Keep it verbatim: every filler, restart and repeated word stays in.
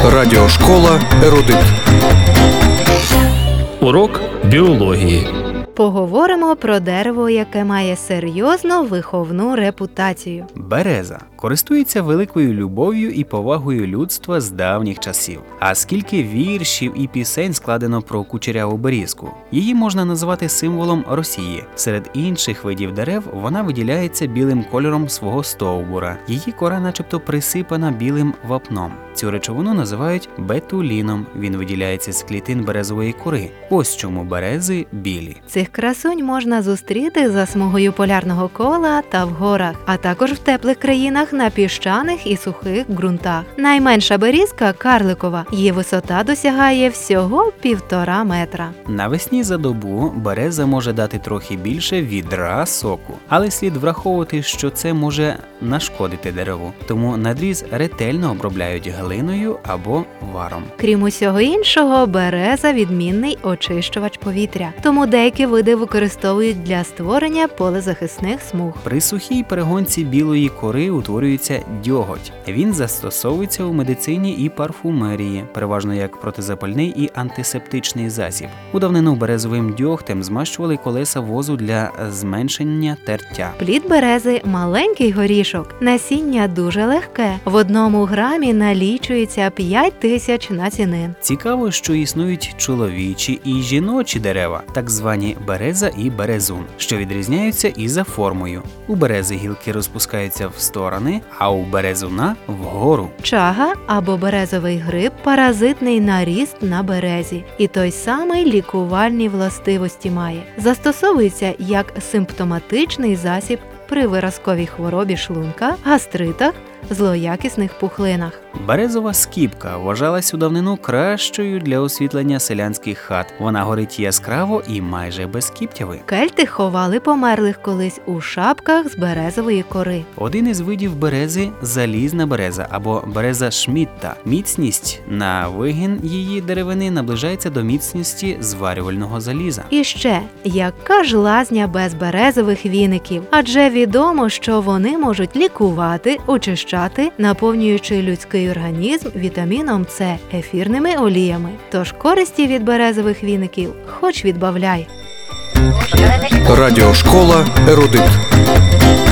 Радіошкола «Ерудит». Урок біології. Поговоримо про дерево, яке має серйозну виховну репутацію. Береза користується великою любов'ю і повагою людства з давніх часів. А скільки віршів і пісень складено про кучеряву берізку. Її можна назвати символом Росії. Серед інших видів дерев вона виділяється білим кольором свого стовбура. Її кора начебто присипана білим вапном. Цю речовину називають бетуліном. Він виділяється з клітин березової кори. Ось чому берези білі. Цих красунь можна зустріти за смугою полярного кола та в горах, а також в теплих країнах на піщаних і сухих ґрунтах. Найменша берізка – карликова. Її висота досягає всього півтора метра. Навесні за добу береза може дати трохи більше відра соку. Але слід враховувати, що це може нашкодити дереву. Тому надріз ретельно обробляють глиною або варом. Крім усього іншого, береза – відмінний очищувач повітря. Тому деякі види використовують для створення полезахисних смуг. При сухій перегонці білої кори утворюється дьоготь. Він застосовується у медицині і парфумерії, переважно як протизапальний і антисептичний засіб. У давнину березовим дьогтем змащували колеса возу для зменшення тертя. Плід берези – маленький горішок. Насіння дуже легке. В одному грамі налічується п'ять тисяч насінин. Цікаво, що існують чоловічі і жіночі дерева, так звані береза і березун, що відрізняються і за формою. У берези гілки розпускаються в сторони, а у березуна – вгору. Чага або березовий гриб – паразитний наріст на березі. І той самий лікувальні властивості має. Застосовується як симптоматичний засіб при виразковій хворобі шлунка, гастритах, злоякісних пухлинах. Березова скіпка вважалась у давнину кращою для освітлення селянських хат. Вона горить яскраво і майже безкіптєви. Кельти ховали померлих колись у шапках з березової кори. Один із видів берези – залізна береза або береза Шмітта. Міцність на вигін її деревини наближається до міцності зварювального заліза. І ще, яка ж лазня без березових віників? Адже відомо, що вони можуть лікувати, очищати, наповнюючи людський організм вітаміном С, ефірними оліями. Тож користі від березових віників хоч відбавляй. Радіошкола «Ерудит».